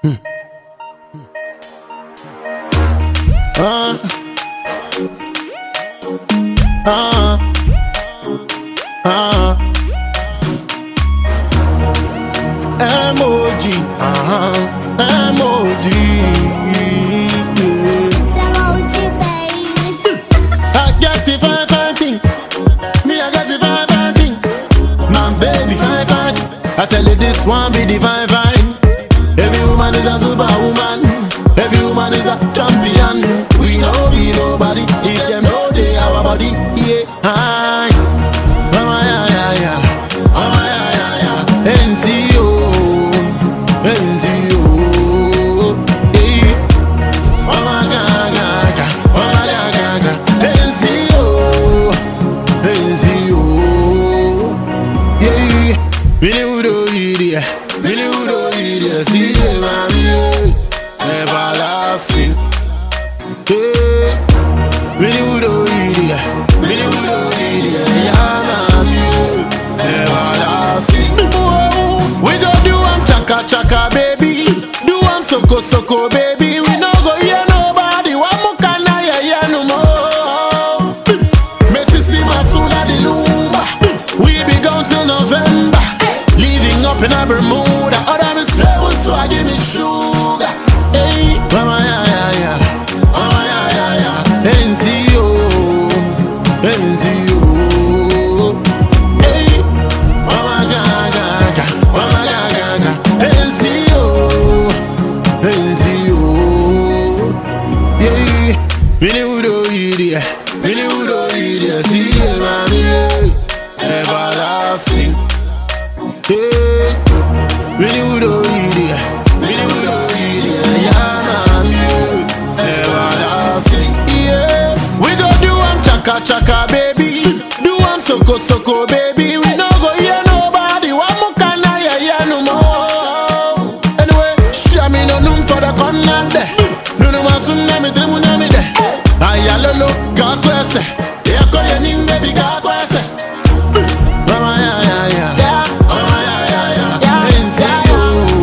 Uh, emoji, emoji. It's emoji, baby. I got the fine thing. Me, I got the fine thing. My baby, fine. I tell you this one be the fine. Every woman is a superwoman. Every woman is a champion. We know be nobody. If them know they our body. Yeah, hi. Mama, yeah. Mama, yeah. NCO. Yeah. Mama, gaga. Mama, gaga. NCO. Yeah. Really would idiot. Really would idiot. See them, mommy. Everlasting. Yeah. Really would idiot. Really would idiot. Yeah, mommy. Everlasting. We go do chaka, baby. Do soko, baby. We no go hear nobody. One more can I hear no more. Messi Masuna the Lumba. We be gone till November. Living up in a Bermuda. Other me slow, so I give me sugar. Hey, mama, yeah. Mama, yeah. NCO. Hey, mama, gaga. Mama, gaga. NCO. Yeah, really would idiot. Really would idiot. See them, mommy. Everlasting. Yeah, really would idiot. Really would idiot. Yeah, mommy. Everlasting. Yeah, we go do chaka, baby. Do soko, baby. We no go hear nobody. One more can I hear no more. Anyway, show me no room for the corner there. No masunami, trimunami there. Ayalolo, gakwese. Eko yenim baby gakwese. Mama, yeah. Mama, yeah. NCO.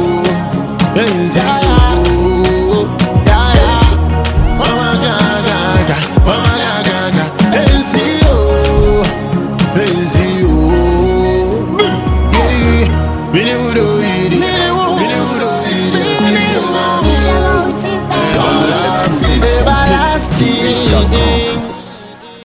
Mama, gaga. Mama, gaga. NCO. Yeah. Really would